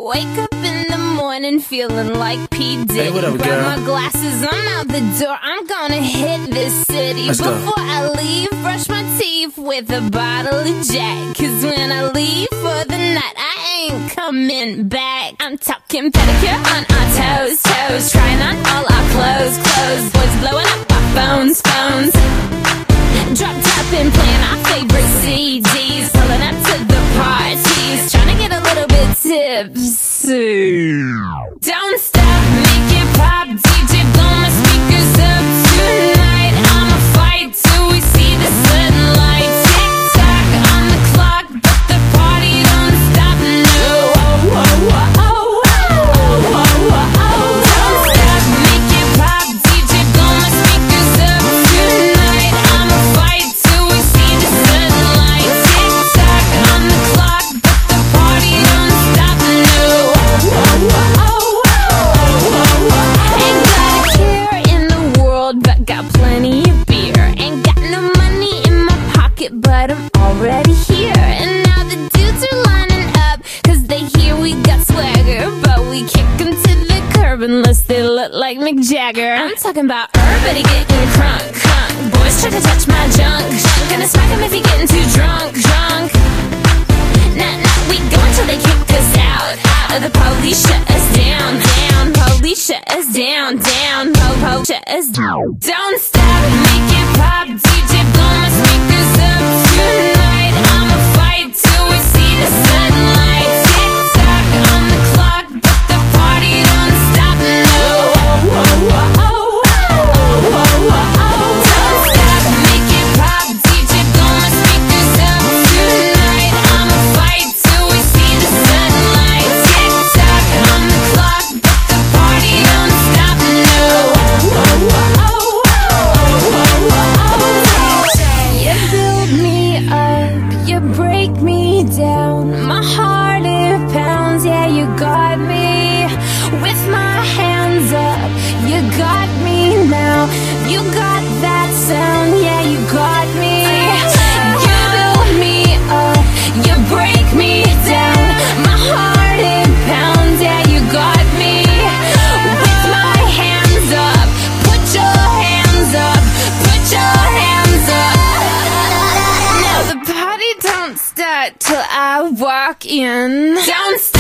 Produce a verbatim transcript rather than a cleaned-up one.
Wake up in the morning feeling like P. Diddy. Hey, what up, Grab girl? my glasses, I'm out the door. I'm gonna hit this city. Let's go. Before I leave, brush my teeth with a bottle of Jack. Cause when I leave for the night, I ain't coming back. I'm talking pedicure on our toes, toes. Trying on all our clothes, clothes. Boys blowing up our phones, phones. Drop top and playing our favorite C Ds. Pulling up to the parties, trying to get a little bit tipsy. Don't stop, make it pop, D J blow my speakers up tonight. I'ma fight till we see the sunlight. Tick tock on the clock, but the party don't stop. No, oh, oh, oh, oh, oh, oh, oh, oh. Don't stop, make it pop, D J blow my speakers up tonight. I'ma fight till we see the sunlight. Tick tock on the clock, but the party don't stop. No, oh, oh, oh, oh. Ain't got a care in the world, but got plenty of beer. Ain't got no money in my pocket, but I'm already here. And now the dudes are lining up, cause they hear we got swagger. But we kick them to the curb unless they look like Mick Jagger. I'm talking about everybody getting crunk, crunk. Boys try to touch my junk, junk. Gonna smack him if he getting too drunk, drunk. Nah, nah, we go until they kick us out, out. The police shut us down, down. Police shut us down, down. Po, po, shut us down. Don't stop, make it pop, D J blow my speakers up tonight. I'ma fight till we see the sunlight. Tick tock on the clock, but the party don't stop. No, oh, oh, oh, oh, oh, oh, oh, oh. Don't stop, make it pop, D J blow my speakers up tonight. I'ma fight till we see the sunlight. Tick tock on the clock, but the party don't stop. No, oh, oh, oh, oh, oh, oh, oh. You build me up, you break me down. My heart it pounds, yeah, you got me. With my hands up, you got me now. You got that sound, yeah, you got me. You build me up, you break me down. My heart it pounds, yeah, you got me. With my hands up, put your hands up, put your hands up. Now the party don't start till I walk in. Don't